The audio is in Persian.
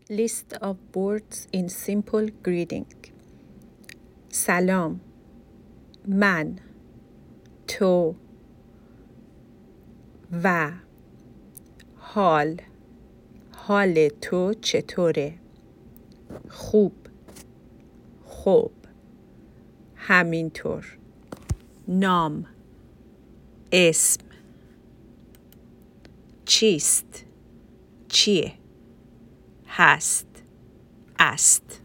List of words in simple greeting. سلام، من، تو، و، حال تو چطوره؟ خوب، خوب، همینطور. نام، اسم. چیست؟ چیه؟ هست، است.